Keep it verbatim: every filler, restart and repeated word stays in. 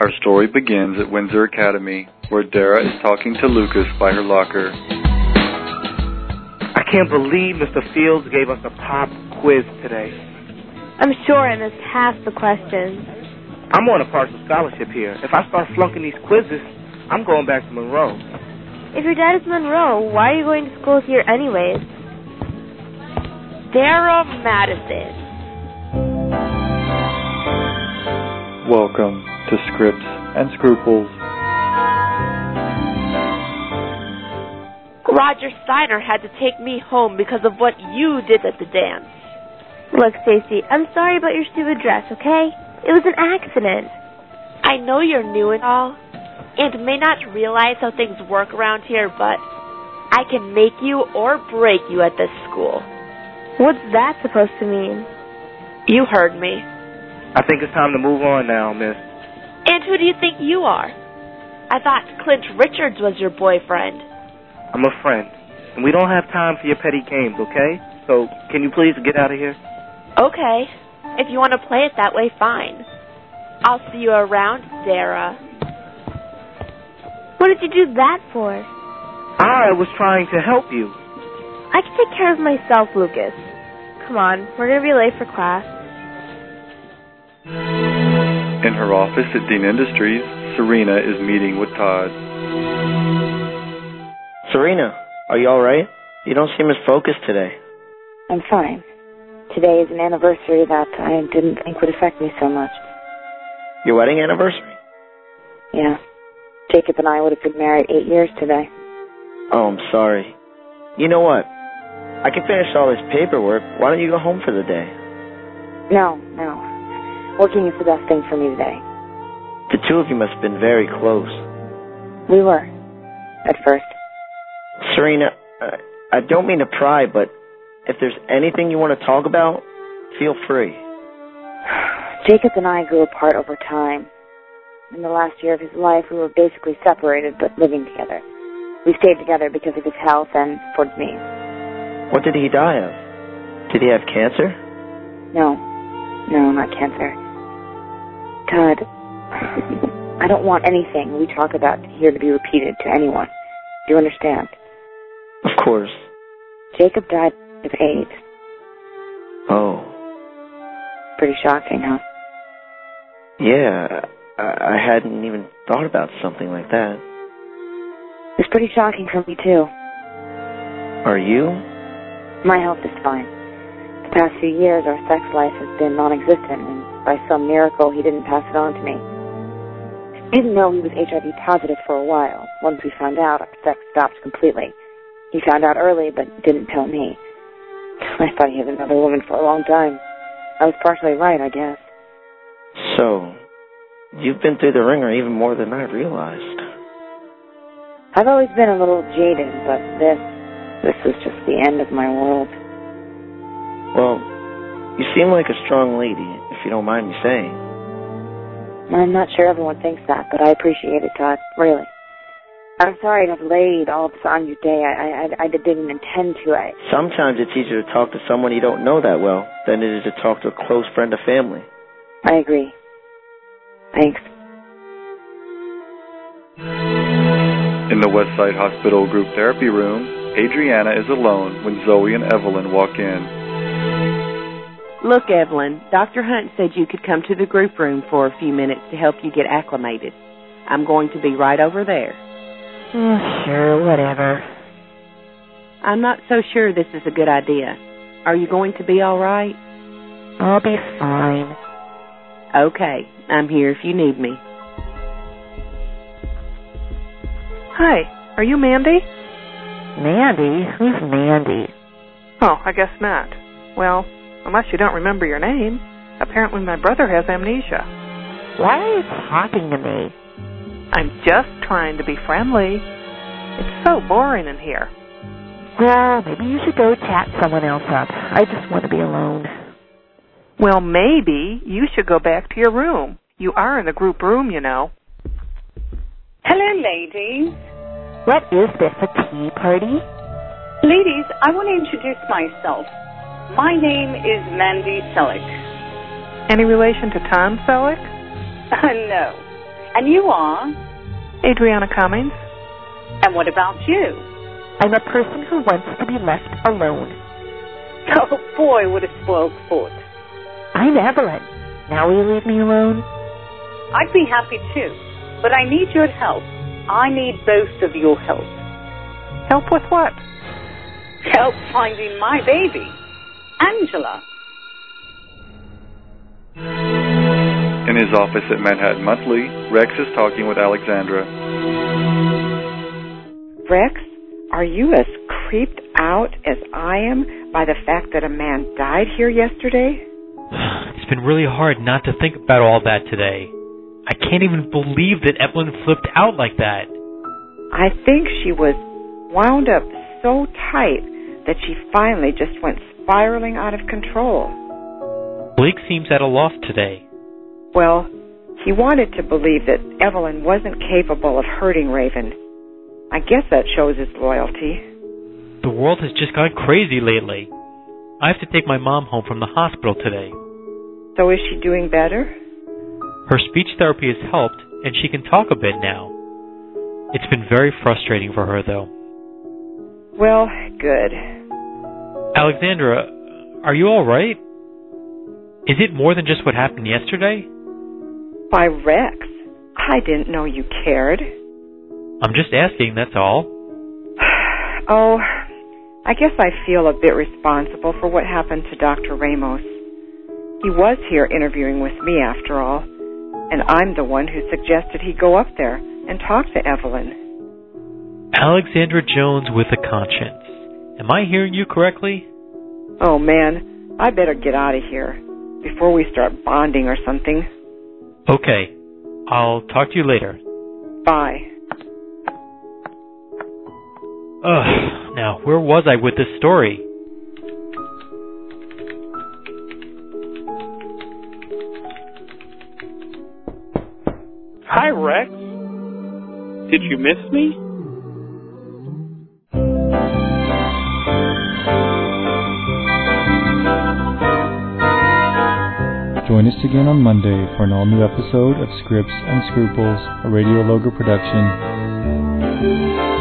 Our story begins at Windsor Academy, where Dara is talking to Lucas by her locker. I can't believe Mister Fields gave us a pop quiz today. I'm sure I missed half the questions. I'm on a partial scholarship here. If I start flunking these quizzes, I'm going back to Monroe. If your dad is Monroe, why are you going to school here anyways? Dara Madison. Welcome to Scripts and Scruples. Roger Steiner had to take me home because of what you did at the dance. Look, Stacy, I'm sorry about your stupid dress, okay? It was an accident. I know you're new and all, and may not realize how things work around here, but I can make you or break you at this school. What's that supposed to mean? You heard me. I think it's time to move on now, miss. And who do you think you are? I thought Clint Richards was your boyfriend. I'm a friend, and we don't have time for your petty games, okay? So, can you please get out of here? Okay. If you want to play it that way, fine. I'll see you around, Dara. What did you do that for? I was trying to help you. I can take care of myself, Lucas. Come on, we're going to be late for class. In her office at Dean Industries, Serena is meeting with Todd. Serena, are you all right? You don't seem as focused today. I'm fine. Today is an anniversary that I didn't think would affect me so much. Your wedding anniversary? Yeah. Jacob and I would have been married eight years today. Oh, I'm sorry. You know what? I can finish all this paperwork. Why don't you go home for the day? No, no. Working is the best thing for me today. The two of you must have been very close. We were. At first. Serena, uh, I don't mean to pry, but if there's anything you want to talk about, feel free. Jacob and I grew apart over time. In the last year of his life, we were basically separated, but living together. We stayed together because of his health and for me. What did he die of? Did he have cancer? No. No, not cancer. Todd, I don't want anything we talk about here to be repeated to anyone. Do you understand? Of course. Jacob died of AIDS. Oh. Pretty shocking, huh? Yeah, I, I hadn't even thought about something like that. It's pretty shocking for me, too. Are you? My health is fine. The past few years, our sex life has been non-existent, and by some miracle, he didn't pass it on to me. We didn't know he was H I V positive for a while. Once we found out, our sex stopped completely. He found out early, but didn't tell me. I thought he had another woman for a long time. I was partially right, I guess. So, you've been through the ringer even more than I realized. I've always been a little jaded, but this, this was just the end of my world. Well, you seem like a strong lady, if you don't mind me saying. I'm not sure everyone thinks that, but I appreciate it, Todd, really. I'm sorry to have laid all this on your day. I, I, I didn't intend to. I... Sometimes it's easier to talk to someone you don't know that well than it is to talk to a close friend or family. I agree. Thanks. In the Westside Hospital group therapy room, Adriana is alone when Zoe and Evelyn walk in. Look, Evelyn, Doctor Hunt said you could come to the group room for a few minutes to help you get acclimated. I'm going to be right over there. Oh, sure, whatever. I'm not so sure this is a good idea. Are you going to be all right? I'll be fine. Okay, I'm here if you need me. Hi, are you Mandy? Mandy? Who's Mandy? Oh, I guess not. Well, unless you don't remember your name. Apparently my brother has amnesia. Why are you talking to me? I'm just trying to be friendly. It's so boring in here. Well, maybe you should go chat someone else up. I just want to be alone. Well, maybe you should go back to your room. You are in the group room, you know. Hello, ladies. What is this, a tea party? Ladies, I want to introduce myself. My name is Mandy Selleck. Any relation to Tom Selleck? Uh, no. And you are? Adriana Cummings. And what about you? I'm a person who wants to be left alone. Oh, boy, what a spoiled sport. I'm Evelyn. Now will you leave me alone? I'd be happy too, but I need your help. I need both of your help. Help with what? Help finding my baby, Angela. In his office at Manhattan Monthly, Rex is talking with Alexandra. Rex, are you as creeped out as I am by the fact that a man died here yesterday? It's been really hard not to think about all that today. I can't even believe that Evelyn flipped out like that. I think she was wound up so tight that she finally just went spiraling out of control. Blake seems at a loss today. Well, he wanted to believe that Evelyn wasn't capable of hurting Raven. I guess that shows his loyalty. The world has just gone crazy lately. I have to take my mom home from the hospital today. So is she doing better? Her speech therapy has helped, and she can talk a bit now. It's been very frustrating for her, though. Well, good. Alexandra, are you all right? Is it more than just what happened yesterday? Why, Rex, I didn't know you cared. I'm just asking, that's all. Oh, I guess I feel a bit responsible for what happened to Doctor Ramos. He was here interviewing with me, after all, and I'm the one who suggested he go up there and talk to Evelyn. Alexandra Jones with a conscience. Am I hearing you correctly? Oh, man, I better get out of here before we start bonding or something. Okay, I'll talk to you later. Bye. Ugh, now, where was I with this story? Hi, Rex. Did you miss me? Join us again on Monday for an all-new episode of Scripts and Scruples, a Radio Logo production.